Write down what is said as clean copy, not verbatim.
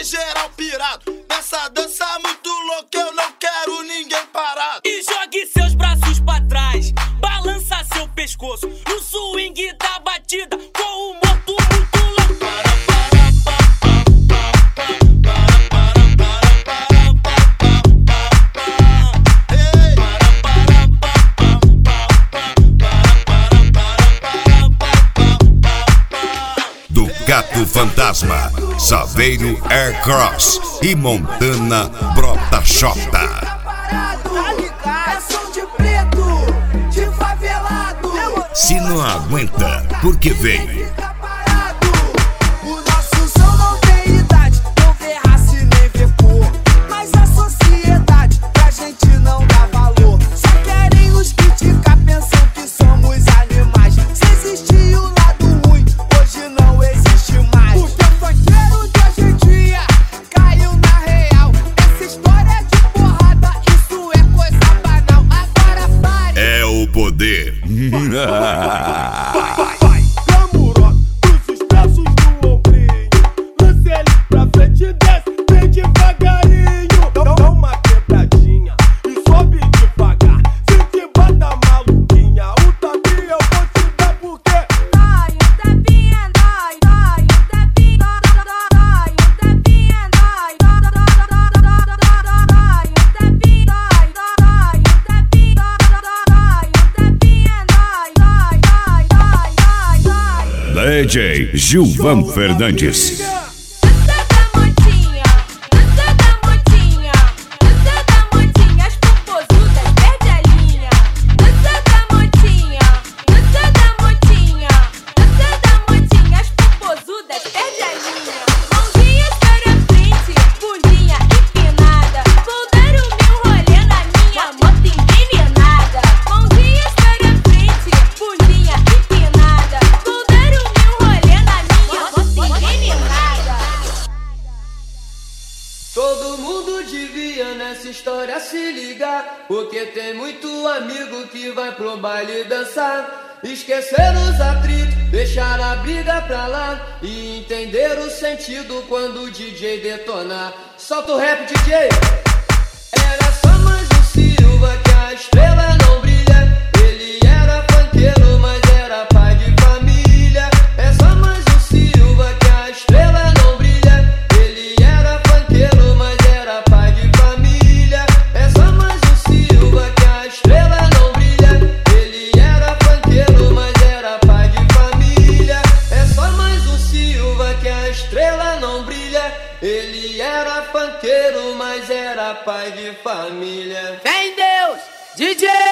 geral pirado. Nessa dança muito louca eu não quero ninguém parado. E jogue seus braços pra trás, balança seu pescoço no swing da batida com o morto muito louco. Do Gato Fantasma, Saveiro Aircross e Montana Brota Xota. Se não aguenta, porque veio. O nosso som não tem idade, não vê raça e nem vê cor. Mas a sociedade pra gente não dá valor. Só querem nos criticar, pensam que somos animais. Se existia o lado ruim, hoje não existe mais. Porque o funkeiro de hoje em dia caiu na real. Essa história de porrada, isso é coisa banal. Agora pare. É o poder. Glamurosa, dos braços do ombrinho. Lance ele pra frente e desce, vem devagarinho. Dá uma quebradinha e sobe devagar. Se te bata maluquinha, o tapinha eu vou te dar porque Dói, o tapinha dói, dói, o tapinha dói, o tapinha dói, dói, o tapinha dói, dói, o tapinha dói. DJ Gilvan Fernandes. Dança da motinha, dança da motinha, dança da motinha, as popozudas perde a linha. Dança da motinha, dança da motinha, dança da motinha, as popozudas perde a linha. Mãozinhas para frente, bundinha empinada, vou dar o meu rolê na minha moto envenenada. Mãozinhas para frente, bundinha empinada, vou dar o meu rolê na minha moto envenenada. Todo mundo devia nessa história se ligar, porque tem muito amigo que vai pro baile dançar. Esquecer os atritos, deixar a briga pra lá e entender o sentido quando o DJ detonar. Solta o rap, DJ! Era só mais um Silva que a estrela não brilha. Ele era funkeiro, mas era pai de família. É só mais um Silva que a estrela não brilha. Ele era funkeiro, mas era pai de família. É só mais um Silva que a estrela não brilha. Ele era funkeiro, mas era pai de família. É só mais um Silva que a estrela não brilha. Ele era funkeiro, mas era pai de família. Vem Deus, DJ!